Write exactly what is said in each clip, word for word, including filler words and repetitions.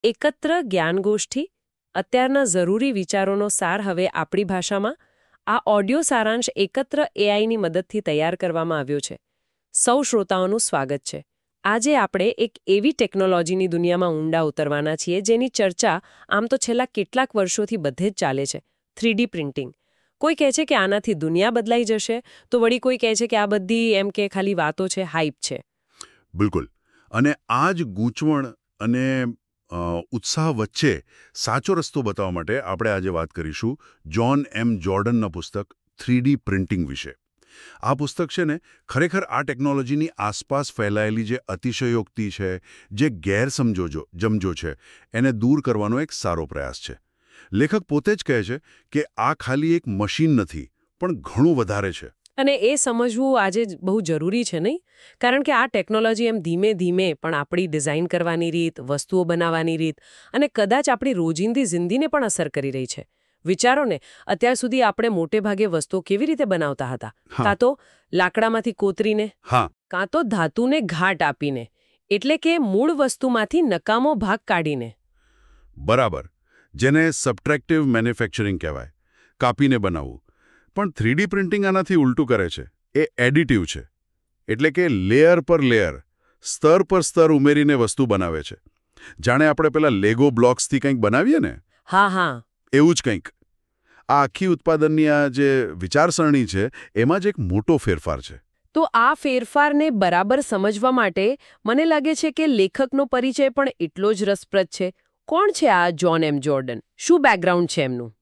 એકત્ર જ્ઞાનગોષ્ઠી અત્યારના જરૂરી વિચારોનો સાર હવે આપણી ભાષામાં આ ઓડિયો સારાંશ એકત્ર એઆઈની મદદથી તૈયાર કરવામાં આવ્યો છે. સૌ શ્રોતાઓનું સ્વાગત છે. આજે આપણે એક એવી ટેકનોલોજીની દુનિયામાં ઊંડા ઉતરવાના છીએ જેની ચર્ચા આમ તો છેલ્લા કેટલાક વર્ષોથી બધે જ ચાલે છે, થ્રીડી પ્રિન્ટિંગ. કોઈ કહે છે કે આનાથી દુનિયા બદલાઈ જશે, તો વળી કોઈ કહે છે કે આ બધી એમ કે ખાલી વાતો છે, હાઇપ છે. બિલકુલ. અને આ જ ગૂંચવણ અને અ, ઉત્સાહ વચ્ચે સાચો રસ્તો બતાવવા માટે આપણે આજે વાત કરીશું જ્હોન એમ જોર્ડનના પુસ્તક થ્રીડી પ્રિન્ટિંગ વિશે. આ પુસ્તક છે ને ખરેખર આ ટેકનોલોજીની આસપાસ ફેલાયેલી જે અતિશયોક્તિ છે, જે ગેરસમજો જમજો છે, એને દૂર કરવાનો એક સારો પ્રયાસ છે. લેખક પોતે જ કહે છે કે આ ખાલી એક મશીન નથી, પણ ઘણું વધારે છે. અને એ સમજવું આજે બહુ જરૂરી છે, નહીં? કારણ કે આ ટેકનોલોજી એમ ધીમે ધીમે પણ આપણી ડિઝાઇન કરવાની રીત, વસ્તુઓ બનાવવાની રીત અને કદાચ આપણી રોજિંદી જિંદગીને પણ અસર કરી રહી છે. વિચારો ને, અત્યાર સુધી આપણે મોટે ભાગે વસ્તુઓ કેવી રીતે બનાવતા હતા? કાં તો લાકડામાંથી કોતરીને, કાં તો ધાતુને ઘાટ આપીને, એટલે કે મૂળ વસ્તુમાંથી નકામો ભાગ કાઢીને. બરાબર, જેને સબટ્રેક્ટિવ મેન્યુફેક્ચરિંગ કહેવાય, કાપીને બનાવવું. પણ થ્રીડી પ્રિન્ટિંગ આનાથી ઉલટું કરે છે. એ એડિટિવ છે. એટલે કે લેયર પર લેયર, સ્તર પર સ્તર ઉમેરીને વસ્તુ બનાવે છે. જાણે આપણે પેલા લેગો બ્લોક્સથી કંઈક બનાવીએ ને, હા હા એવું જ કંઈક. આ આખી ઉત્પાદનની આ જે વિચારસરણી છે, એમાં જ એક મોટો ફેરફાર છે. તો આ ફેરફારને બરાબર સમજવા માટે મને લાગે છે કે લેખકનો પરિચય પણ એટલો જ રસપ્રદ છે. કોણ છે આ જ્હોન એમ જોર્ડન? શું બેકગ્રાઉન્ડ છે એમનું?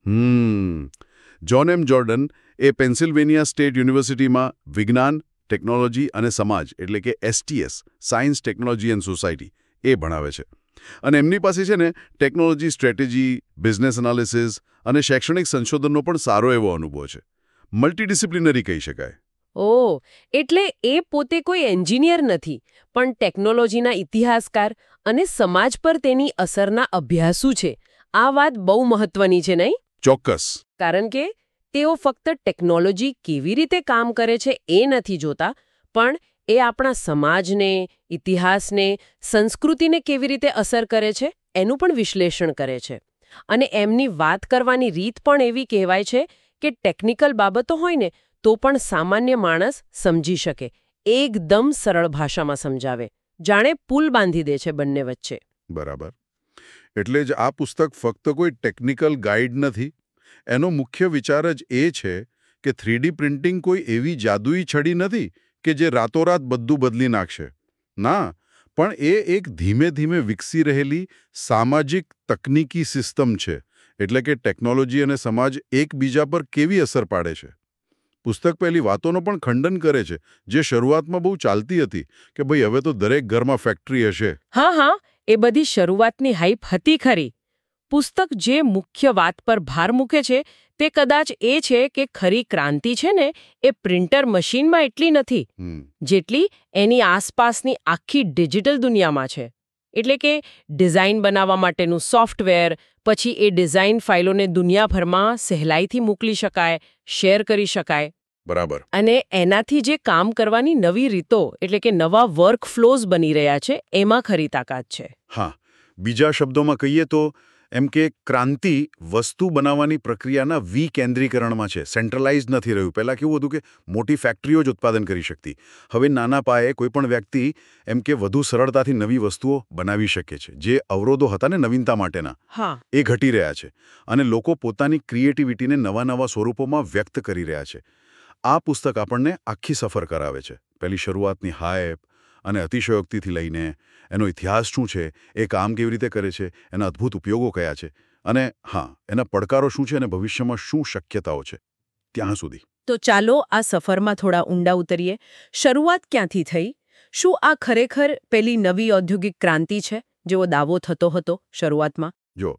હમ જ્હોન એમ જોર્ડન એ પેન્સિલ્વેનિયા સ્ટેટ યુનિવર્સિટીમાં વિજ્ઞાન, ટેકનોલોજી અને સમાજ એટલે કે STS, science, technology and society, એ ભણાવે છે. અને એમની પાસે છે ને ટેકનોલોજી સ્ટ્રેટેજી, બિઝનેસ એનાલિસિસ અને શૈક્ષણિક સંશોધનનો પણ સારો એવો અનુભવ છે. મલ્ટીડિસિપ્લિનરી કહી શકાય. ઓહ, એટલે એ પોતે કોઈ એન્જિનિયર નથી, પણ ટેકનોલોજીના ઇતિહાસકાર અને સમાજ પર તેની અસરના અભ્યાસુ છે. આ વાત બહુ મહત્વની છે, નહીં? ચોક્કસ. કારણ કે તેઓ ફક્ત ટેકનોલોજી કેવી રીતે કામ કરે છે એ નથી જોતા, પણ એ આપણા સમાજને, ઇતિહાસને, સંસ્કૃતિને કેવી રીતે અસર કરે છે એનું પણ વિશ્લેષણ કરે છે. અને એમની વાત કરવાની રીત પણ એવી કહેવાય છે કે ટેકનિકલ બાબતો હોય ને તો પણ સામાન્ય માણસ સમજી શકે. એકદમ સરળ ભાષામાં સમજાવે, જાણે પુલ બાંધી દે છે બંને વચ્ચે. બરાબર. એટલે જ આ પુસ્તક ફક્ત કોઈ ટેકનિકલ ગાઈડ નથી. એનો મુખ્ય વિચાર જ એ છે કે થ્રીડી પ્રિન્ટિંગ કોઈ એવી જાદુઈ છડી નથી કે જે રાતોરાત બધું બદલી નાખશે. ના, પણ એ એક ધીમે ધીમે વિકસી રહેલી સામાજિક તકનીકી સિસ્ટમ છે. એટલે કે ટેકનોલોજી અને સમાજ એકબીજા પર કેવી અસર પાડે છે. પુસ્તક પહેલી વાતોનો પણ ખંડન કરે છે, જે શરૂઆતમાં બહુ ચાલતી હતી કે ભાઈ હવે તો દરેક ઘરમાં ફેક્ટરી હશે. હા હા એ બધી શરૂઆતની હાઈપ હતી ખરી. પુસ્તક જે મુખ્ય વાત પર ભાર મૂકે છે તે કદાચ એ છે કે ખરી ક્રાંતિ છે ને એ પ્રિન્ટર મશીનમાં એટલી નથી, જેટલી એની આસપાસની આખી ડિજિટલ દુનિયામાં છે. એટલે કે ડિઝાઇન બનાવવા માટેનું સોફ્ટવેર, પછી એ ડિઝાઇન ફાઇલોને દુનિયાભરમાં સહેલાઈથી મોકલી શકાય, શેર કરી શકાય. બરાબર. અને એનાથી જે કામ કરવાની નવી રીતો એટલે કે નવા વર્ક ફ્લોઝ બની રહ્યા છે, એમાં ખરી તાકાત છે. હા, બીજા શબ્દોમાં કહીએ તો એમ કે ક્રાંતિ વસ્તુ બનાવવાની પ્રક્રિયાના વિકેન્દ્રીકરણમાં છે, સેન્ટ્રલાઇઝ નથી રહ્યું. પહેલાં કેવું હતું કે મોટી ફેક્ટરીઓ જ ઉત્પાદન કરી શકતી. હવે નાના પાયે કોઈપણ વ્યક્તિ એમ કે વધુ સરળતાથી નવી વસ્તુઓ બનાવી શકે છે. જે અવરોધો હતા ને નવીનતા માટેના, એ ઘટી રહ્યા છે. અને લોકો પોતાની ક્રિએટિવિટીને નવા નવા સ્વરૂપોમાં વ્યક્ત કરી રહ્યા છે. આ પુસ્તક આપણને આખી સફર કરાવે છે. પહેલી શરૂઆતની હાયપ અને અતિશયોક્તિથી લઈને એનો ઇતિહાસ શું છે, એ કામ કેવી રીતે કરે છે, એના અદ્ભુત ઉપયોગો કયા છે, અને હા, એના પડકારો શું છે અને ભવિષ્યમાં શું શક્યતાઓ છે, ત્યાં સુધી. તો ચાલો આ સફરમાં થોડા ઊંડા ઉતરીએ. શરૂઆત ક્યાંથી થઈ? શું આ ખરેખર પેલી નવી ઔદ્યોગિક ક્રાંતિ છે જેવો દાવો થતો હતો શરૂઆતમાં? જો,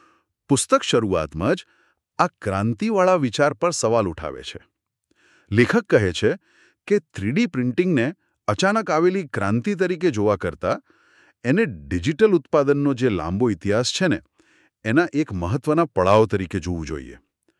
પુસ્તક શરૂઆતમાં જ આ ક્રાંતિવાળા વિચાર પર સવાલ ઉઠાવે છે. લેખક કહે છે કે થ્રીડી પ્રિન્ટિંગને અચાનક આવેલી ક્રાંતિ તરીકે જોવા કરતાં એને ડિજિટલ ઉત્પાદનનો જે લાંબો ઇતિહાસ છે ને, એના એક મહત્વના પડાવ તરીકે જોવું જોઈએ.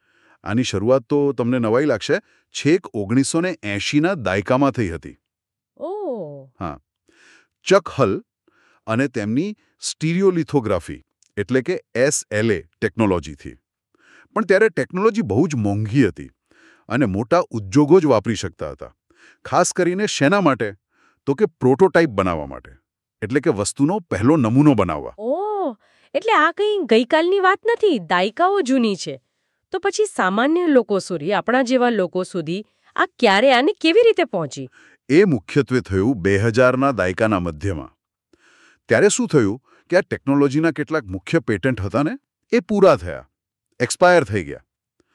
આની શરૂઆત તો તમને નવાઈ લાગશે, છેક ઓગણીસો ને એંશીના દાયકામાં થઈ હતી. ઓહ. હા, ચક હલ અને તેમની સ્ટીરિયોલિથોગ્રાફી એટલે કે એસ એલ એ ટેકનોલોજીથી. પણ ત્યારે ટેકનોલોજી બહુ જ મોંઘી હતી અને મોટા ઉદ્યોગો જ વાપરી શકતા હતા. ખાસ કરીને શેના માટે? તો કે પ્રોટોટાઇપ બનાવવા માટે, એટલે કે વસ્તુનો પહેલો નમૂનો બનાવવા. ઓહ, એટલે આ કંઈ ગઈકાલની વાત નથી, દાયકાઓ જૂની છે. તો પછી સામાન્ય લોકો સુધી, આપણા જેવા લોકો સુધી આ ક્યારે અને કેવી રીતે પહોંચી? એ મુખ્યત્વે થયું બે હજારના દાયકાના મધ્યમાં. ત્યારે શું થયું કે આ ટેકનોલોજીના કેટલાક મુખ્ય પેટન્ટ હતા ને, એ પૂરા થયા, એક્સપાયર થઈ ગયા.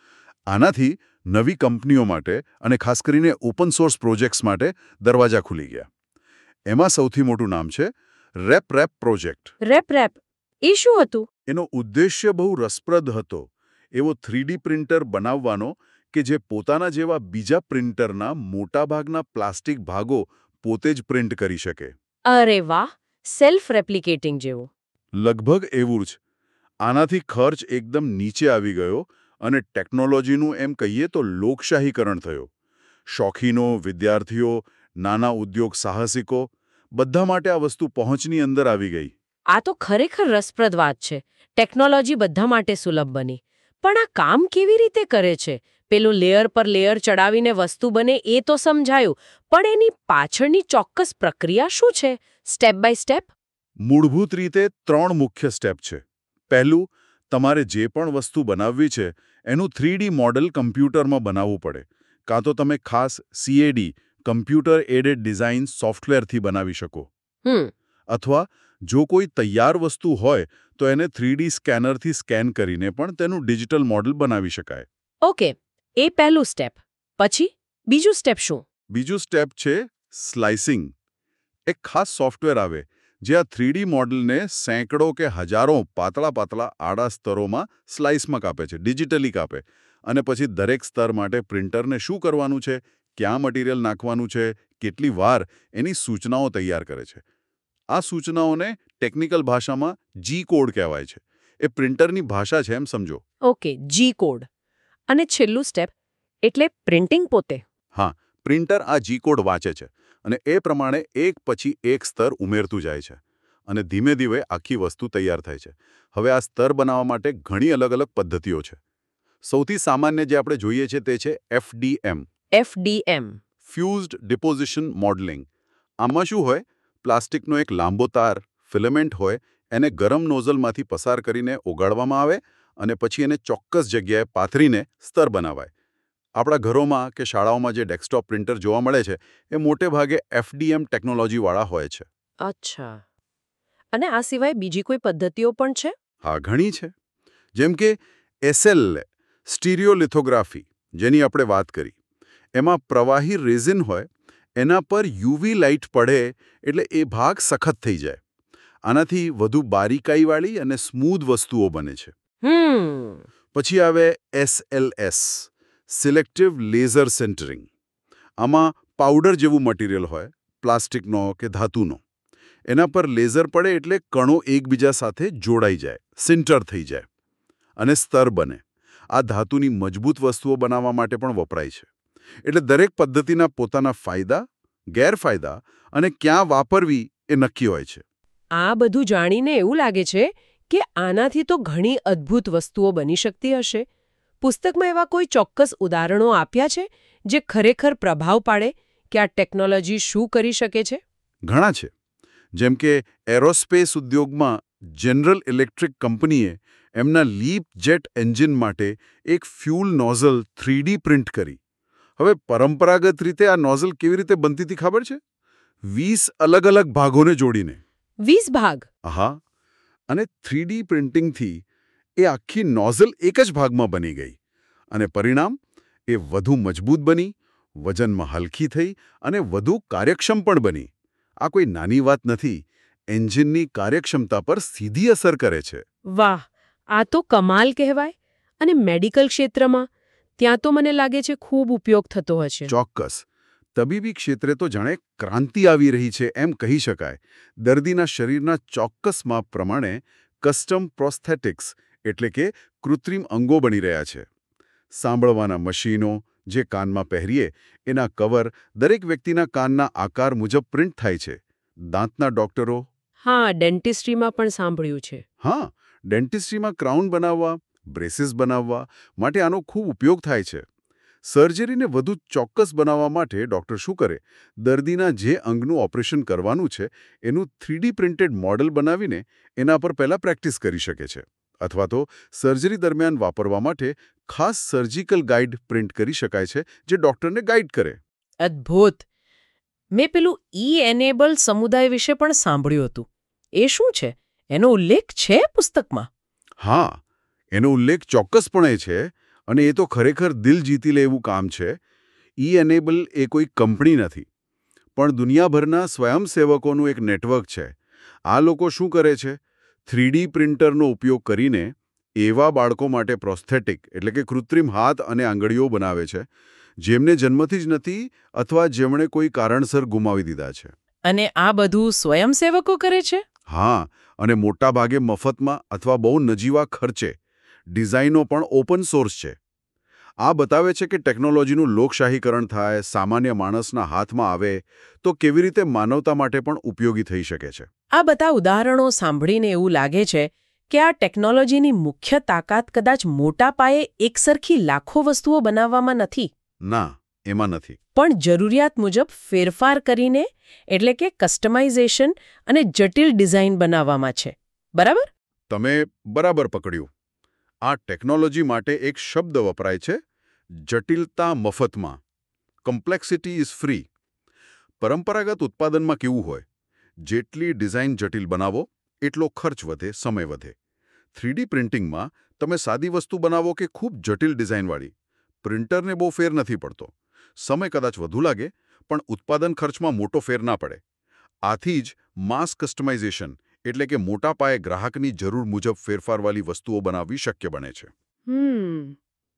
આનાથી નવી કંપનીઓ માટે અને ખાસ કરીને ઓપન સોર્સ પ્રોજેક્ટ્સ માટે દરવાજા ખુલી ગયા. એમાં સૌથી મોટું નામ છે RepRap project. RepRap એ શું હતું? એનો ઉદ્દેશ્ય બહુ રસપ્રદ હતો. એવો થ્રીડી પ્રિન્ટર બનાવવાનો કે જે પોતાના જેવા બીજા પ્રિન્ટરના મોટાભાગના પ્લાસ્ટિક ભાગો પોતે જ પ્રિન્ટ કરી શકે. અરે વાહ, સેલ્ફ રેપ્લિકેટિંગ જેવું. લગભગ એવું જ. આનાથી ખર્ચ એકદમ નીચે આવી ગયો અને ટેકનોલોજીનું એમ કહીએ તો લોકશાહીકરણ થયું. શોખીનો, વિદ્યાર્થીઓ, નાના ઉદ્યોગ સાહસિકો બધા માટે આ વસ્તુ પહોંચની અંદર આવી ગઈ. આ તો ખરેખર રસપ્રદ વાત છે. ટેકનોલોજી બધા માટે સુલભ બની. પણ આ કામ કેવી રીતે કરે છે? પેલું લેયર પર લેયર ચડાવીને વસ્તુ બને એ તો સમજાયું, પણ એની પાછળની ચોક્કસ પ્રક્રિયા શું છે, સ્ટેપ બાય સ્ટેપ? મૂળભૂત રીતે ત્રણ મુખ્ય સ્ટેપ છે. પહેલું, તમારે જે પણ વસ્તુ બનાવવી છે એનું થ્રીડી મોડેલ કમ્પ્યુટરમાં બનાવવું પડે. કાં તો તમે ખાસ C A D computer aided design સોફ્ટવેરથી બનાવી શકો. હમ અથવા જો કોઈ તૈયાર વસ્તુ હોય તો એને થ્રીડી સ્કેનરથી સ્કેન કરીને પણ તેનું ડિજિટલ મોડેલ બનાવી શકાય. ઓકે, એ પહેલું સ્ટેપ. પછી બીજું સ્ટેપ શું? બીજું સ્ટેપ છે સ્લાઇસિંગ. એક ખાસ સોફ્ટવેર આવે જે આ થ્રીડી મોડેલને સેંકડો કે હજારો પાતળા પાતળા આડા સ્તરોમાં સ્લાઇસમાં કાપે છે, ડિજિટલી કાપે. અને પછી દરેક સ્તર માટે પ્રિન્ટરને શું કરવાનું છે, ક્યાં મટીરિયલ નાખવાનું છે, કેટલી વાર, એની સૂચનાઓ તૈયાર કરે છે. આ સૂચનાઓને ટેકનિકલ ભાષામાં જી કોડ કહેવાય છે. એ પ્રિન્ટરની ભાષા છે એમ સમજો. Okay, G code. અને છેલ્લું સ્ટેપ એટલે પ્રિન્ટિંગ પોતે. હા, પ્રિન્ટર આ જી કોડ વાંચે છે અને એ પ્રમાણે એક પછી એક સ્તર ઉમેરતું જાય છે અને ધીમે ધીમે આખી વસ્તુ તૈયાર થાય છે. હવે આ સ્તર બનાવવા માટે ઘણી અલગ અલગ પદ્ધતિઓ છે. સૌથી સામાન્ય જે આપણે જોઈએ છે તે છે F D M. F D M. Fused deposition modelling. આમાં શું હોય? પ્લાસ્ટિકનો એક લાંબો તાર, ફિલેમેન્ટ હોય, એને ગરમ નોઝલમાંથી પસાર કરીને ઓગાળવામાં આવે અને પછી એને ચોક્કસ જગ્યાએ પાથરીને સ્તર બનાવાય. આપણા ઘરોમાં કે શાળાઓમાં જે ડેસ્કટોપ પ્રિન્ટર જોવા મળે છે એ મોટે ભાગે એફ ડી એમ ટેકનોલોજીવાળા હોય છે. અચ્છા. અને આ સિવાય બીજી કોઈ પદ્ધતિઓ પણ છે? હા, ઘણી છે. જેમ કે એસ એલ સ્ટીરિયોલિથોગ્રાફી, જેની આપણે વાત કરી. એમાં પ્રવાહી રેઝિન હોય, એના પર યુવી લાઇટ પડે એટલે એ ભાગ સખત થઈ જાય. આનાથી વધુ બારીકાઈવાળી અને સ્મૂધ વસ્તુઓ બને છે. હમ પછી આવે S L S, selective laser sintering. આમાં પાવડર જેવું મટીરિયલ હોય, પ્લાસ્ટિકનો કે ધાતુનો. એના પર લેઝર પડે એટલે કણો એકબીજા સાથે જોડાઈ જાય, સિન્ટર થઈ જાય અને સ્તર બને. આ ધાતુની મજબૂત વસ્તુઓ બનાવવા માટે પણ વપરાય છે. એટલે દરેક પદ્ધતિના પોતાના ફાયદા, ગેરફાયદા અને ક્યાં વાપરવી એ નક્કી હોય છે. આ બધું જાણીને એવું લાગે છે કે આનાથી તો ઘણી અદ્ભુત વસ્તુઓ બની શકતી હશે. પુસ્તકમાં એવા કોઈ ચોક્કસ ઉદાહરણો આપ્યા છે જે ખરેખર પ્રભાવ પાડે કે આ ટેકનોલોજી શું કરી શકે છે? ઘણા છે. જેમ કે એરોસ્પેસ ઉદ્યોગમાં જનરલ ઇલેક્ટ્રિક કંપનીએ એમના લીપ જેટ એન્જિન માટે એક ફ્યુલ નોઝલ થ્રીડી પ્રિન્ટ કરી. હવે પરંપરાગત રીતે આ નોઝલ કેવી રીતે બનતી હતી ખબર છે? વીસ અલગ અલગ ભાગોને જોડીને. વીસ ભાગ? હા. અને થ્રીડી પ્રિન્ટિંગથી એ આખી નોઝલ એક જ ભાગમાં બની ગઈ. અને પરિણામ? એ વધુ મજબૂત બની, વજનમાં હલકી થઈ અને વધુ કાર્યક્ષમ પણ બની. આ કોઈ નાની વાત નથી. એન્જિનની કાર્યક્ષમતા પર સીધી અસર કરે છે. વાહ, આ તો કમાલ કહેવાય. અને મેડિકલ ક્ષેત્રમાં? ત્યાં તો મને લાગે છે ખૂબ ઉપયોગ થતો હશે. ચોક્કસ. તબીબી ક્ષેત્રે તો જાણે ક્રાંતિ આવી રહી છે એમ કહી શકાય. દર્દીના શરીરના ચોક્કસ માપ પ્રમાણે કસ્ટમ પ્રોસ્થેટિક્સ એટલે કે કૃત્રિમ અંગો બની રહ્યા છે. સાંભળવાના મશીનો જે કાનમાં પહેરીએ એના કવર દરેક વ્યક્તિના કાનના આકાર મુજબ પ્રિન્ટ થાય છે. દાંતના ડોક્ટરો? હા, ડેન્ટિસ્ટ્રીમાં પણ સાંભળ્યું છે. હા, ડેન્ટિસ્ટ્રીમાં ક્રાઉન બનાવવા, બ્રેસીસ બનાવવા માટે આનો ખૂબ ઉપયોગ થાય છે. સર્જરીને વધુ ચોક્કસ બનાવવા માટે ડૉક્ટર શું કરે? દર્દીના જે અંગનું ઓપરેશન કરવાનું છે એનું થ્રીડી પ્રિન્ટેડ મોડલ બનાવીને એના પર પહેલાં પ્રેક્ટિસ કરી શકે છે. અથવા તો સર્જરી દરમિયાન વાપરવા માટે ખાસ સર્જિકલ ગાઈડ પ્રિન્ટ કરી શકાય છે જે ડૉક્ટરને ગાઈડ કરે. અદ્ભુત. મેં પેલું ઈ એનેબલ સમુદાય વિશે પણ સાંભળ્યું હતું. એ શું છે? એનો ઉલ્લેખ છે પુસ્તકમાં? હા, એનો ઉલ્લેખ ચોક્કસપણે છે અને એ તો ખરેખર દિલ જીતી લે એવું કામ છે. ઈ એનેબલ એ કોઈ કંપની નથી, પણ દુનિયાભરના સ્વયંસેવકોનું એક નેટવર્ક છે. આ લોકો શું કરે છે? થ્રીડી પ્રિન્ટરનો ઉપયોગ કરીને એવા બાળકો માટે પ્રોસ્થેટિક એટલે કે કૃત્રિમ હાથ અને આંગળીઓ બનાવે છે જેમને જન્મથી જ નથી અથવા જેમણે કોઈ કારણસર ગુમાવી દીધા છે. અને આ બધું સ્વયંસેવકો કરે છે? હા, અને મોટાભાગે મફતમાં અથવા બહુ નજીવા ખર્ચે. ડિઝાઇનો પણ ઓપન સોર્સ છે. આ બતાવે છે કે ટેકનોલોજીનું લોકશાહીકરણ થાય, સામાન્ય માણસના હાથમાં આવે તો કેવી રીતે માનવતા માટે પણ ઉપયોગી થઈ શકે છે. આ બધા ઉદાહરણો સાંભળીને એવું લાગે છે કે આ ટેકનોલોજીની મુખ્ય તાકાત કદાચ મોટા પાયે એકસરખી લાખો વસ્તુઓ બનાવવામાં નથી. ના, એમાં નથી. પણ જરૂરિયાત મુજબ ફેરફાર કરીને એટલે કે કસ્ટમાઇઝેશન અને જટિલ ડિઝાઇન બનાવવામાં છે. બરાબર? તમે બરાબર પકડ્યું. આ ટેકનોલોજી માટે એક શબ્દ વપરાય છે, જટિલતા મફતમાં. Complexity is free. પરંપરાગત ઉત્પાદનમાં કેવું હોય? જેટલી ડિઝાઇન જટિલ બનાવો એટલો ખર્ચ વધે, સમય વધે. થ્રીડી પ્રિન્ટિંગમાં તમે સાદી વસ્તુ બનાવો કે ખૂબ જટિલ ડિઝાઇનવાળી, પ્રિન્ટરને બહુ ફેર નથી પડતો. સમય કદાચ વધુ લાગે પણ ઉત્પાદન ખર્ચમાં મોટો ફેર ના પડે. આથી જ માસ કસ્ટમાઇઝેશન એટલે કે મોટા પાયે ગ્રાહકની જરૂર મુજબ ફેરફારવાળી વસ્તુઓ બનાવવી શક્ય બને છે. હમ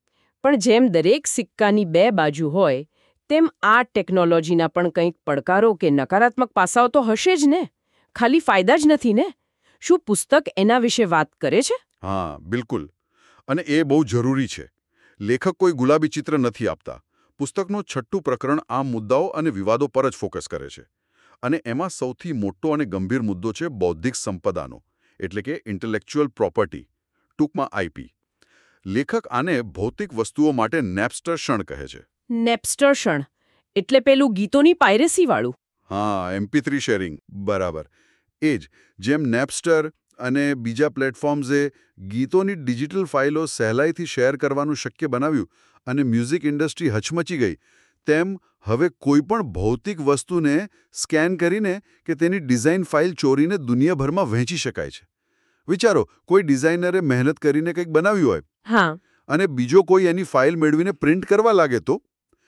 પણ જેમ દરેક સિક્કાની બે બાજુ હોય તેમ આ ટેકનોલોજીના પણ કંઈક પડકારો કે નકારાત્મક પાસાઓ તો હશે જ ને? ખાલી ફાયદા જ નથી ને? શું પુસ્તક એના વિશે વાત કરે છે? હા, બિલકુલ. અને એ બહુ જરૂરી છે. લેખક કોઈ ગુલાબી ચિત્ર નથી આપતા. પુસ્તકનું છઠ્ઠું પ્રકરણ આ મુદ્દાઓ અને વિવાદો પર જ ફોકસ કરે છે. અને એમાં સૌથી મોટો અને ગંભીર મુદ્દો છે બૌદ્ધિક સંપદાનો, એટલે કે ઇન્ટેલેક્ચ્યુઅલ પ્રોપર્ટી, ટૂંકમાં આઈપી. લેખક આને ભૌતિક વસ્તુઓ માટે નેપસ્ટર ક્ષણ કહે છે. નેપસ્ટર ક્ષણ એટલે પેલું ગીતોની પાયરેસીવાળું? હા, એમપી થ્રી શેરિંગ. બરાબર. એ જ. જેમ નેપસ્ટર અને બીજા પ્લેટફોર્મ્સે ગીતોની ડિજિટલ ફાઇલો સહેલાઈથી શેર કરવાનું શક્ય બનાવ્યું અને મ્યુઝિક ઇન્ડસ્ટ્રી હચમચી ગઈ, તેમ હવે કોઈપણ ભૌતિક વસ્તુને સ્કેન કરીને કે તેની ડિઝાઇન ફાઇલ ચોરીને દુનિયાભરમાં વહેંચી શકાય છે. વિચારો, કોઈ ડિઝાઇનરે મહેનત કરીને કંઈક બનાવ્યું હોય, હા, અને બીજો કોઈ એની ફાઇલ મેળવીને પ્રિન્ટ કરવા લાગે તો?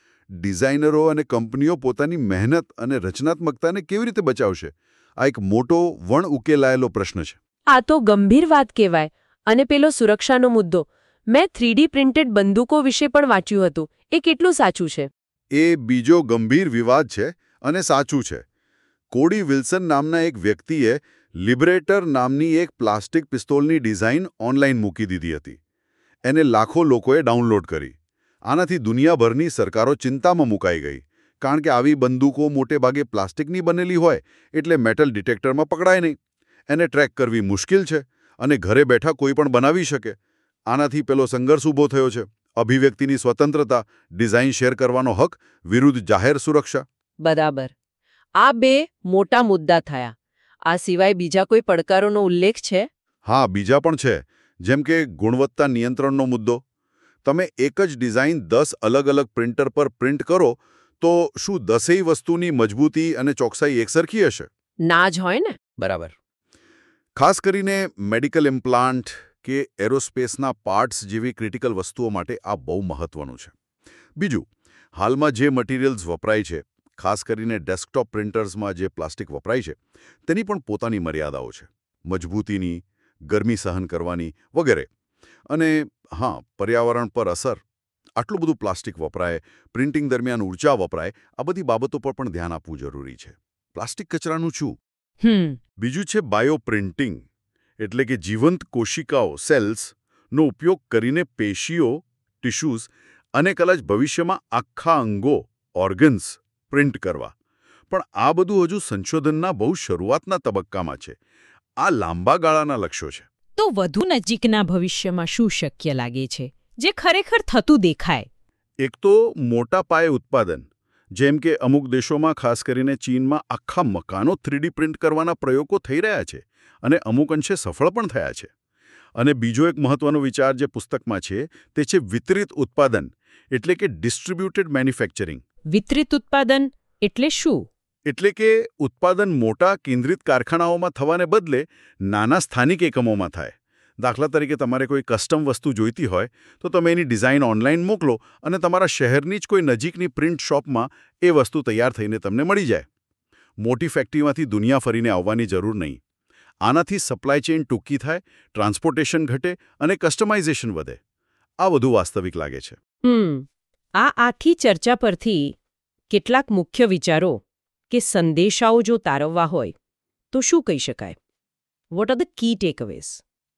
ડિઝાઇનરો અને કંપનીઓ પોતાની મહેનત અને રચનાત્મકતાને કેવી રીતે બચાવશે? આ એક મોટો વણ ઉકેલાયેલો પ્રશ્ન છે. આ તો ગંભીર વાત કહેવાય. અને પેલો સુરક્ષાનો મુદ્દો, મેં થ્રીડી પ્રિન્ટેડ બંદૂકો વિશે પણ વાંચ્યું હતું. એ કેટલું સાચું છે? એ બીજો ગંભીર વિવાદ છે અને સાચું છે. કોડી વિલ્સન નામના એક વ્યક્તિએ લિબરેટર નામની એક પ્લાસ્ટિક પિસ્તોલની ડિઝાઇન ઓનલાઈન મૂકી દીધી હતી. એને લાખો લોકોએ ડાઉનલોડ કરી. આનાથી દુનિયાભરની સરકારો ચિંતામાં મુકાઈ ગઈ, કારણ કે આવી બંદૂકો મોટેભાગે પ્લાસ્ટિકની બનેલી હોય એટલે મેટલ ડિટેક્ટરમાં પકડાય નહીં. એને ટ્રેક કરવી મુશ્કેલ છે અને ઘરે બેઠા કોઈ પણ બનાવી શકે. આનાથી પેલો સંઘર્ષ ઊભો થયો છે. અભિવ્યક્તિની સ્વતંત્રતા, ડિઝાઇન શેર કરવાનો હક વિરુદ્ધ જાહેર સુરક્ષા. બરાબર. આ બે મોટા મુદ્દા થયા. આ સિવાય બીજા કોઈ પડકારોનો ઉલ્લેખ છે? હા, બીજા પણ છે. જેમ કે ગુણવત્તા નિયંત્રણનો મુદ્દો. તમે એક જ ડિઝાઇન દસ અલગ અલગ પ્રિન્ટર પર પ્રિન્ટ કરો તો શું દસેય વસ્તુની મજબૂતી અને ચોકસાઈ એકસરખી હશે? ના જ હોય ને. બરાબર. ખાસ કરીને મેડિકલ ઇમ્પ્લાન્ટ કે એરોસ્પેસના પાર્ટ્સ જેવી ક્રિટિકલ વસ્તુઓ માટે આ બહુ મહત્વનું છે. બીજું, હાલમાં જે મટીરિયલ્સ વપરાય છે, ખાસ કરીને ડેસ્કટોપ પ્રિન્ટર્સમાં જે પ્લાસ્ટિક વપરાય છે, તેની પણ પોતાની મર્યાદાઓ છે. મજબૂતીની, ગરમી સહન કરવાની વગેરે. અને હા, પર્યાવરણ પર અસર. આટલું બધું પ્લાસ્ટિક વપરાય, પ્રિન્ટિંગ દરમિયાન ઊર્જા વપરાય, આ બધી બાબતો પર પણ ધ્યાન આપવું જરૂરી છે. પ્લાસ્ટિક કચરાનું શું? હમ બીજું છે બાયોપ્રિન્ટિંગ, એટલે કે જીવંત કોશિકાઓ સેલ્સનો ઉપયોગ કરીને પેશીઓ, ટિશ્યુઝ અને કદાચ ભવિષ્યમાં આખા અંગો ઓર્ગન્સ પ્રિન્ટ કરવા. પણ આ બધું હજુ સંશોધનના બહુ શરૂઆતના તબક્કામાં છે. આ લાંબા ગાળાના લક્ષ્યો છે. તો વધુ નજીકના ભવિષ્યમાં શું શક્ય લાગે છે જે ખરેખર થતું દેખાય? એક તો મોટા પાયે ઉત્પાદન, જેમ કે અમુક દેશોમાં ખાસ કરીને ચીનમાં આખા મકાનો થ્રીડી પ્રિન્ટ કરવાના પ્રયોગો થઈ રહ્યા છે અને અમુક અંશે સફળ પણ થયા છે. અને બીજો એક મહત્વનો વિચાર જે પુસ્તકમાં છે તે છે વિતરિત ઉત્પાદન, એટલે કે ડિસ્ટ્રીબ્યુટેડ મેન્યુફેક્ચરિંગ. વિતરિત ઉત્પાદન એટલે શું? એટલે કે ઉત્પાદન મોટા કેન્દ્રિત કારખાનાઓમાં થવાને બદલે નાના સ્થાનિક એકમોમાં થાય. દાખલા તરીકે તમારે કોઈ કસ્ટમ વસ્તુ જોઈતી હોય તો તમે એની ડિઝાઇન ઓનલાઈન મોકલો અને તમારા શહેરની જ કોઈ નજીકની પ્રિન્ટ શોપમાં એ વસ્તુ તૈયાર થઈને તમને મળી જાય. મોટી ફેક્ટરીમાંથી દુનિયા ફરીને આવવાની જરૂર નહીં. આનાથી સપ્લાય ચેઇન ટૂંકી થાય, ટ્રાન્સપોર્ટેશન ઘટે અને કસ્ટમાઇઝેશન વધે. આ વધુ વાસ્તવિક લાગે છે. હમ આ આખી ચર્ચા પરથી કેટલાક મુખ્ય વિચારો કે સંદેશાઓ જો તારવવા હોય તો શું કહી શકાય? What are the key takeaways?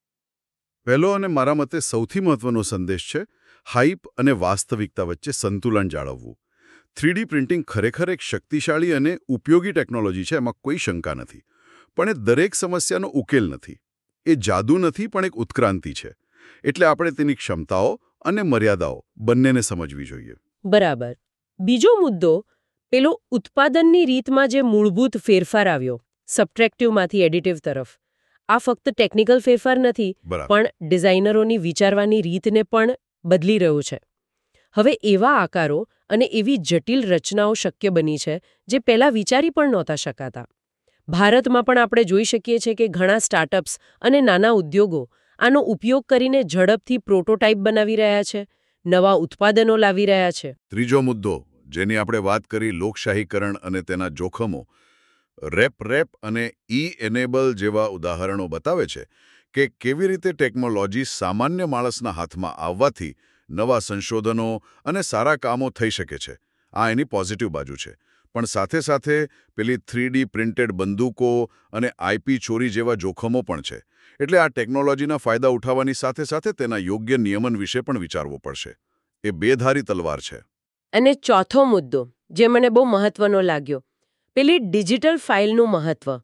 પહેલો અને મારા મતે સૌથી મહત્વનો સંદેશ છે હાઇપ અને વાસ્તવિકતા વચ્ચે સંતુલન જાળવવું. થ્રીડી પ્રિન્ટિંગ ખરેખર એક શક્તિશાળી અને ઉપયોગી ટેકનોલોજી છે, એમાં કોઈ શંકા નથી. પણ એ દરેક સમસ્યાનો ઉકેલ નથી. એ જાદુ નથી, પણ એક ઉત્ક્રાંતિ છે. એટલે આપણે તેની ક્ષમતાઓ અને મર્યાદાઓ બંનેને સમજવી જોઈએ. બરાબર. બીજો મુદ્દો પેલો ઉત્પાદનની રીતમાં જે મૂળભૂત ફેરફાર આવ્યો સબટ્રેક્ટિવમાંથી એડિટિવ તરફ. આ ફક્ત ટેકનિકલ ફેરફાર નથી, પણ ડિઝાઇનરોની વિચારવાની રીતને પણ બદલી રહ્યો છે. હવે એવા આકારો અને એવી જટિલ રચનાઓ શક્ય બની છે જે પહેલાં વિચારી પણ નહોતા શકાતા. ભારતમાં પણ આપણે જોઈ શકીએ છીએ કે ઘણા સ્ટાર્ટઅપ્સ અને નાના ઉદ્યોગો આનો ઉપયોગ કરીને ઝડપથી પ્રોટોટાઇપ બનાવી રહ્યા છે, નવા ઉત્પાદનો લાવી રહ્યા છે. ત્રીજો મુદ્દો જેની આપણે વાત કરી, લોકશાહીકરણ અને તેના જોખમો. રેપ રેપ અને ઈ એનેબલ જેવા ઉદાહરણો બતાવે છે કે કેવી રીતે ટેકનોલોજી સામાન્ય માણસના હાથમાં આવવાથી નવા સંશોધનો અને સારા કામો થઈ શકે છે. આ એની પોઝિટિવ બાજુ છે. પણ સાથે સાથે પેલી થ્રીડી પ્રિન્ટેડ બંદૂકો અને આઈપી ચોરી જેવા જોખમો પણ છે. એટલે આ ટેકનોલોજીના ફાયદા ઉઠાવવાની સાથે સાથે તેના યોગ્ય નિયમન વિશે પણ વિચારવું પડશે. એ બેધારી તલવાર છે. અને ચોથો મુદ્દો જે મને બહુ મહત્વનો લાગ્યો, પેલી ડિજિટલ ફાઇલનું મહત્વ.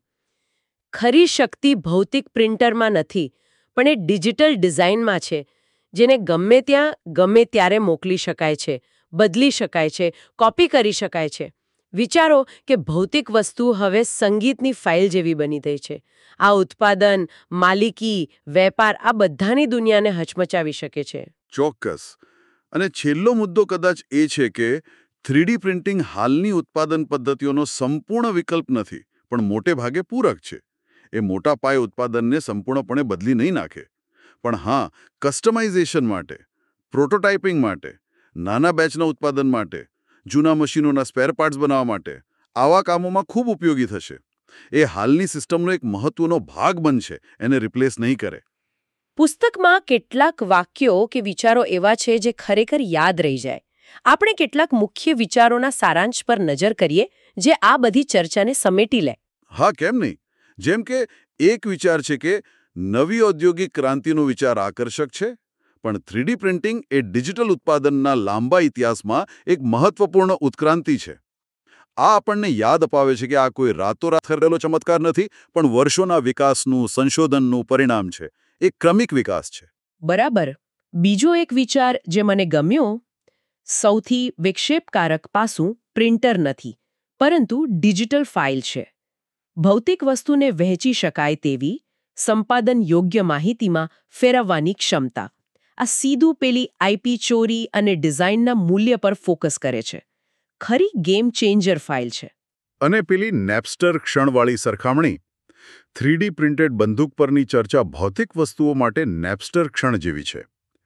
ખરી શક્તિ ભૌતિક પ્રિન્ટરમાં નથી, પણ એ ડિજિટલ ડિઝાઇનમાં છે, જેને ગમે ત્યાં ગમે ત્યારે મોકલી શકાય છે, બદલી શકાય છે, કોપી કરી શકાય છે. વિચારો કે ભૌતિક વસ્તુ હવે સંગીતની ફાઇલ જેવી બની ગઈ છે. આ ઉત્પાદન, માલિકી, વેપાર આ બધાની દુનિયાને હચમચાવી શકે છે. ચોક્કસ. અને છેલ્લો મુદ્દો કદાચ એ છે કે થ્રીડી પ્રિન્ટિંગ હાલની ઉત્પાદન પદ્ધતિઓનો સંપૂર્ણ વિકલ્પ નથી, પણ મોટે ભાગે પૂરક છે. એ મોટા પાયે ઉત્પાદનને સંપૂર્ણપણે બદલી નહીં નાખે. પણ હા, કસ્ટમાઇઝેશન માટે, પ્રોટોટાઇપિંગ માટે, નાના બેચના ઉત્પાદન માટે, જૂના મશીનોના સ્પેર પાર્ટ્સ બનાવવા માટે, આવા કામોમાં ખૂબ ઉપયોગી થશે. એ હાલની સિસ્ટમનો એક મહત્વનો ભાગ બનશે, એને રિપ્લેસ નહીં કરે. પુસ્તકમાં કેટલાક વાક્યો કે વિચારો એવા છે જે ખરેખર યાદ રહી જાય. આપણે કેટલાક મુખ્ય વિચારોના સારાંશ પર નજર કરીએ જે આ બધી ચર્ચાને સમેટી લે. હા, કેમ નહીં? જેમ કે એક વિચાર છે કે નવી ઔદ્યોગિક ક્રાંતિનો વિચાર આકર્ષક છે, પણ થ્રીડી પ્રિન્ટિંગ એ ડિજિટલ ઉત્પાદનના લાંબા ઇતિહાસમાં એક મહત્વપૂર્ણ ઉત્ક્રાંતિ છે. આ આપણને યાદ અપાવે છે કે આ કોઈ રાતોરાત થયેલો ચમત્કાર નથી, પણ વર્ષોના વિકાસનું, સંશોધનનું પરિણામ છે. એક ક્રમિક વિકાસ છે. બરાબર. બીજો એક વિચાર જે મને ગમ્યો, સૌથી વિક્ષેપકારક પાસું પ્રિન્ટર નથી, પરંતુ ડિજિટલ ફાઇલ છે. ભૌતિક વસ્તુને વહેંચી શકાય તેવી, સંપાદન યોગ્ય માહિતીમાં ફેરવવાની ક્ષમતા. આ સીધું પેલી આઈપી ચોરી અને ડિઝાઇનના મૂલ્ય પર ફોકસ કરે છે. ખરી ગેમ ચેન્જર ફાઇલ છે. અને પેલી નેપસ્ટર ક્ષણવાળી સરખામણી. થ્રીડી પ્રિન્ટેડ બંદૂક પરની ચર્ચા ભૌતિક વસ્તુઓ માટે નેપસ્ટર ક્ષણ જેવી છે.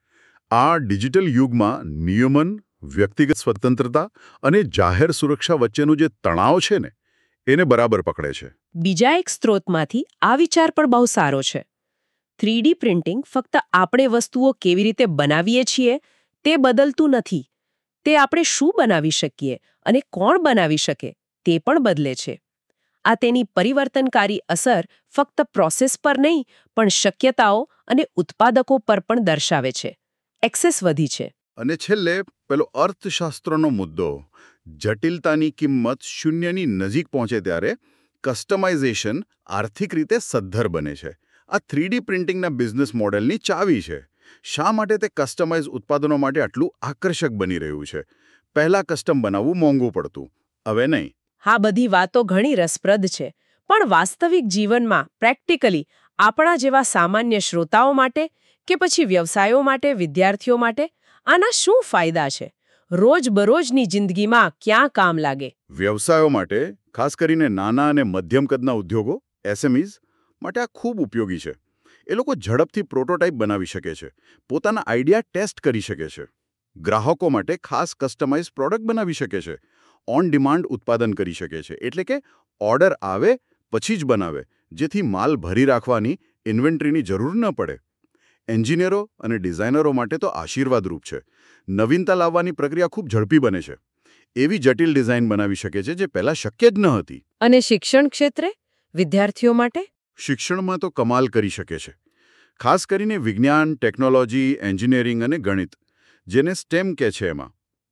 આ ડિજિટલ યુગમાં નિયમન, વ્યક્તિગત સ્વતંત્રતા અને જાહેર સુરક્ષા વચ્ચેનું જે તણાવ છે ને, એને બરાબર પકડે છે. બીજા એક સ્ત્રોતમાંથી આ વિચાર પણ બહુ સારો છે. થ્રીડી પ્રિન્ટિંગ ફક્ત આપણે વસ્તુઓ કેવી રીતે બનાવીએ છીએ તે બદલતું નથી. તે આપણે શું બનાવી શકીએ અને કોણ બનાવી શકે તે પણ બદલે છે. આ તેની પરિવર્તનકારી અસર ફક્ત પ્રોસેસ પર નહીં, પણ શક્યતાઓ અને ઉત્પાદકો પર પણ દર્શાવે છે. એક્સેસ વધી છે. અને છેલ્લે પેલો અર્થશાસ્ત્રનો મુદ્દો. જટિલતાની કિંમત શૂન્યની નજીક પહોંચે ત્યારે કસ્ટમાઇઝેશન આર્થિક રીતે સદ્ધર બને છે. આ થ્રીડી પ્રિન્ટિંગના બિઝનેસ મોડેલની ચાવી છે. શા માટે તે કસ્ટમાઇઝ ઉત્પાદનો માટે આટલું આકર્ષક બની રહ્યું છે? પહેલાં કસ્ટમ બનાવવું મોંઘું પડતું, હવે નહીં. હા, બધી વાતો ઘણી રસપ્રદ છે, પણ વાસ્તવિક જીવનમાં પ્રેક્ટિકલી આપણા જેવા સામાન્ય શ્રોતાઓ માટે કે પછી વ્યવસાયો માટે, વિદ્યાર્થીઓ માટે આના શું ફાયદા છે? રોજબરોજની જિંદગીમાં ક્યાં કામ લાગે? વ્યવસાયો માટે, ખાસ કરીને નાના અને મધ્યમ કદના ઉદ્યોગો એસએમઈઝ માટે આ ખૂબ ઉપયોગી છે. એ લોકો ઝડપથી પ્રોટોટાઇપ બનાવી શકે છે, પોતાના આઈડિયા ટેસ્ટ કરી શકે છે. ગ્રાહકો માટે ખાસ કસ્ટમાઇઝ પ્રોડક્ટ બનાવી શકે છે, ઓન ડિમાન્ડ ઉત્પાદન કરી શકે છે, એટલે કે ઓર્ડર આવે પછી જ બનાવે, જેથી માલ ભરી રાખવાની, ઇન્વેન્ટરીની જરૂર ન પડે. એન્જિનિયરો અને ડિઝાઇનરો માટે તો આશીર્વાદરૂપ છે. નવીનતા લાવવાની પ્રક્રિયા ખૂબ ઝડપી બને છે. એવી જટિલ ડિઝાઇન બનાવી શકે છે જે પહેલાં શક્ય જ ન હતી. અને શિક્ષણ ક્ષેત્રે વિદ્યાર્થીઓ માટે? શિક્ષણમાં તો કમાલ કરી શકે છે. ખાસ કરીને વિજ્ઞાન, ટેકનોલોજી, એન્જિનિયરિંગ અને ગણિત, જેને સ્ટેમ કહે છે. એમાં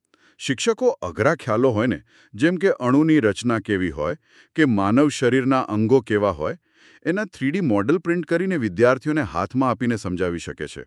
શિક્ષકો અઘરા ખ્યાલો હોય ને, જેમ કે અણુની રચના કેવી હોય કે માનવ શરીરના અંગો કેવા હોય, એના થ્રીડી મોડેલ પ્રિન્ટ કરીને વિદ્યાર્થીઓને હાથમાં આપીને સમજાવી શકે છે.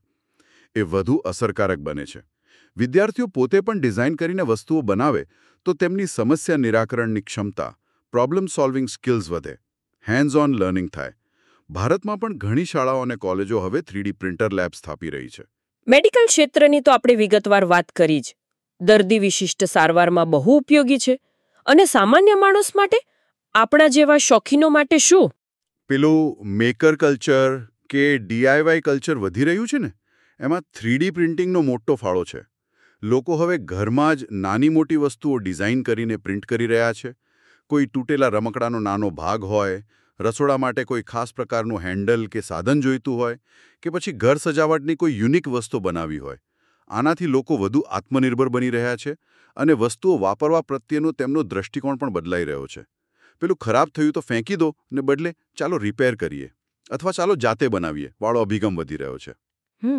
એ વધુ અસરકારક બને છે. વિદ્યાર્થીઓ પોતે પણ ડિઝાઇન કરીને વસ્તુઓ બનાવે તો તેમની સમસ્યા નિરાકરણની ક્ષમતા, પ્રોબ્લેમ સોલ્વિંગ સ્કિલ્સ વધે, હેન્ડ્સ ઓન લર્નિંગ થાય. ભારતમાં પણ ઘણી શાળાઓ અને કોલેજો હવે થ્રીડી પ્રિન્ટર લેબ સ્થાપી રહી છે. મેડિકલ ક્ષેત્રની તો આપણે વિગતવાર વાત કરી જ. દર્દી વિશિષ્ટ સારવારમાં બહુ ઉપયોગી છે. અને સામાન્ય માણસ માટે, આપણા જેવા શોખીનો માટે શું? પેલું મેકર કલ્ચર કે ડીઆઈવાય કલ્ચર વધી રહ્યું છે ને, એમાં થ્રીડી પ્રિન્ટિંગનો મોટો ફાળો છે. લોકો હવે ઘરમાં જ નાની મોટી વસ્તુઓ ડિઝાઇન કરીને પ્રિન્ટ કરી રહ્યા છે. કોઈ તૂટેલા રમકડાનો નાનો ભાગ હોય, રસોડા માટે કોઈ ખાસ પ્રકારનું હેન્ડલ કે સાધન જોઈતું હોય, કે પછી ઘર સજાવટની કોઈ યુનિક વસ્તુ બનાવી હોય. આનાથી લોકો વધુ આત્મનિર્ભર બની રહ્યા છે અને વસ્તુઓ વાપરવા પ્રત્યેનો તેમનો દૃષ્ટિકોણ પણ બદલાઈ રહ્યો છે. પેલું ખરાબ થયું તો ફેંકી દો ને બદલે ચાલો રિપેર કરીએ અથવા ચાલો જાતે બનાવીએ વાળો અભિગમ વધી રહ્યો છે. હમ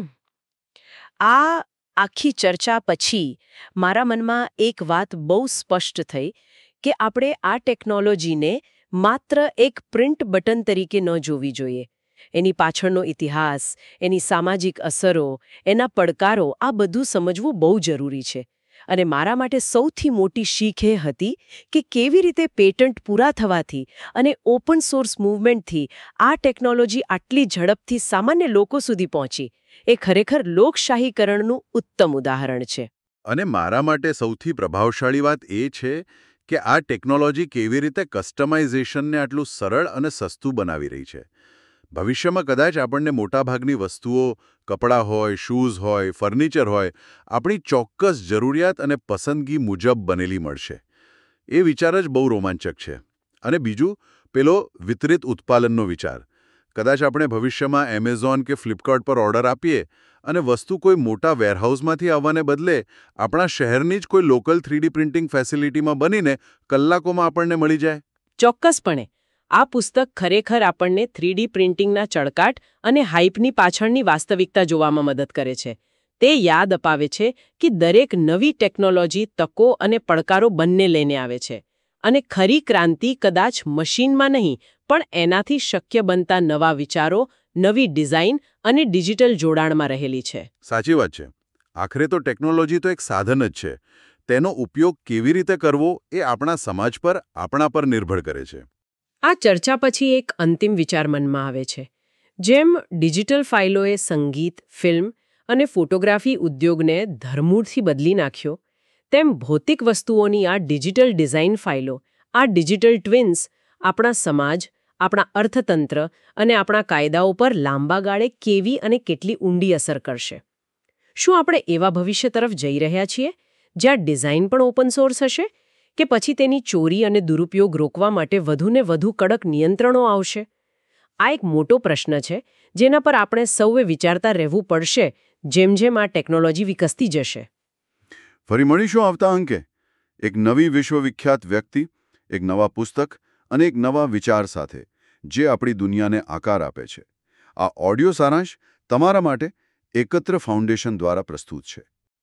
આ આખી ચર્ચા પછી મારા મનમાં એક વાત બહુ સ્પષ્ટ થઈ કે આપણે આ ટેકનોલોજીને માત્ર એક પ્રિન્ટ બટન તરીકે ન જોવી જોઈએ. એની પાછળનો ઇતિહાસ, એની સામાજિક અસરો, એના પડકારો, આ બધું સમજવું બહુ જરૂરી છે. અને મારા માટે સૌથી મોટી શીખ એ હતી કે કેવી રીતે પેટન્ટ પૂરા થવાથી અને ઓપન સોર્સ મૂવમેન્ટથી આ ટેકનોલોજી આટલી ઝડપથી સામાન્ય લોકો સુધી પહોંચી. એ ખરેખર લોકશાહીકરણનું ઉત્તમ ઉદાહરણ છે. અને મારા માટે સૌથી પ્રભાવશાળી વાત એ છે કે આ ટેકનોલોજી કેવી રીતે કસ્ટમાઇઝેશનને આટલું સરળ અને સસ્તું બનાવી રહી છે. ભવિષ્યમાં કદાચ આપણને મોટાભાગની વસ્તુઓ, કપડાં હોય, શૂઝ હોય, ફર્નિચર હોય, આપણી ચોક્કસ જરૂરિયાત અને પસંદગી મુજબ બનેલી મળશે. એ વિચાર જ બહુ રોમાંચક છે. અને બીજું, પેલો વિતરિત ઉત્પાદનનો વિચાર. કદાચ આપણે ભવિષ્યમાં એમેઝોન કે ફ્લિપકાર્ટ પર ઓર્ડર આપીએ અને વસ્તુ કોઈ મોટા વેરહાઉસમાંથી આવવાને બદલે આપણા શહેરની જ કોઈ લોકલ થ્રીડી પ્રિન્ટિંગ ફેસિલિટીમાં બનીને કલાકોમાં આપણને મળી જાય. ચોક્કસપણે. આ પુસ્તક ખરેખર આપણને થ્રીડી પ્રિન્ટિંગના ચળકાટ અને હાઇપની પાછળની વાસ્તવિકતા જોવામાં મદદ કરે છે. તે યાદ અપાવે છે કે દરેક નવી ટેકનોલોજી તકો અને પડકારો બંને લઈને આવે છે. અને ખરી ક્રાંતિ કદાચ મશીનમાં નહીં, પણ એનાથી શક્ય બનતા નવા વિચારો, નવી ડિઝાઇન અને ડિજિટલ જોડાણમાં રહેલી છે. સાચી વાત છે. આખરે તો ટેકનોલોજી તો એક સાધન જ છે. તેનો ઉપયોગ કેવી રીતે કરવો એ આપણા સમાજ પર, આપણા પર નિર્ભર કરે છે. આ ચર્ચા પછી એક અંતિમ વિચાર મનમાં આવે છે. જેમ ડિજિટલ ફાઇલોએ સંગીત, ફિલ્મ અને ફોટોગ્રાફી ઉદ્યોગને ધરમૂળથી બદલી નાખ્યો, તેમ ભૌતિક વસ્તુઓની આ ડિજિટલ ડિઝાઇન ફાઇલો, આ ડિજિટલ ટ્વિન્સ આપણા સમાજ, આપણા અર્થતંત્ર અને આપણા કાયદાઓ પર લાંબા ગાળે કેવી અને કેટલી ઊંડી અસર કરશે? શું આપણે એવા ભવિષ્ય તરફ જઈ રહ્યા છીએ જ્યાં ડિઝાઇન પણ ઓપન સોર્સ હશે, કે પછી તેની ચોરી અને દુરુપયોગ રોકવા માટે વધુને વધુ કડક નિયંત્રણો આવશે? આ એક મોટો પ્રશ્ન છે જેના પર આપણે સૌએ વિચારતા રહેવું પડશે જેમ જેમ આ ટેકનોલોજી વિકસતી જશે. ફરી મળીશું આવતા અંકે એક નવી વિશ્વવિખ્યાત વ્યક્તિ, એક નવા પુસ્તક અને એક નવા વિચાર સાથે, જે આપણી દુનિયાને આકાર આપે છે. આ ઓડિયો સારાંશ તમારા માટે એકત્ર ફાઉન્ડેશન દ્વારા પ્રસ્તુત છે.